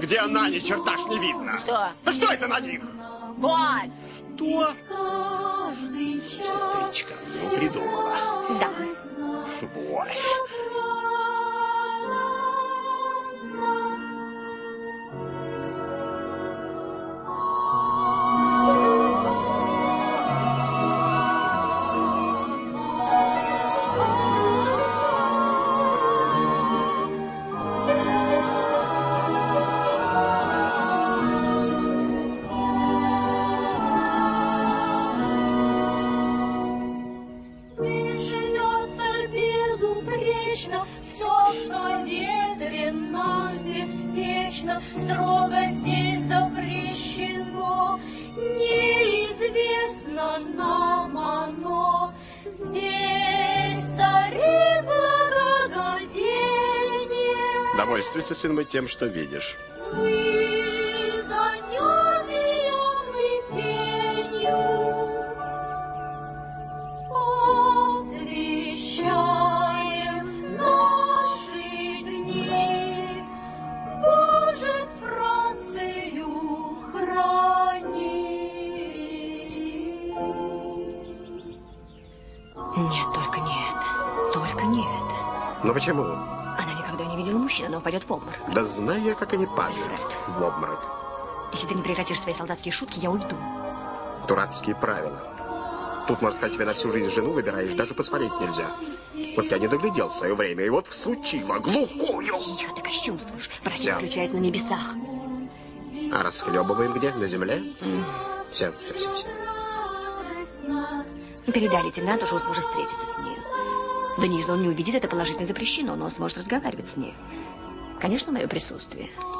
где она? Ни черта ж не видно. Что? Да что это на них? Вот. Что? Сестричка, ну придумала. Да. Ой. Строго здесь запрещено, неизвестно нам оно. Здесь царит благоговение. Довольствуйся, сын мой, тем, что видишь. Мы занятием и пенью освещаем наши дни. Боже, Францию храни. Нет, только не это. Только не это. Но почему? Она никогда не видела мужчин, она упадет в обморок. Да знаю я, как они падают Альфред. в обморок. Если ты не прекратишь свои солдатские шутки, я уйду. Дурацкие правила. Тут, можно сказать, тебе на всю жизнь жену выбираешь, даже посмотреть нельзя. Вот я не доглядел в свое время, и вот всучила глухую. Тихо, ты кощунствуешь. Враги включают на небесах. А расхлебываем где? На земле? Все. Передай лейтенанту, что он сможет встретиться с ней. Да не, если он не увидит, это положительно запрещено, но он сможет разговаривать с ней. Конечно, мое присутствие.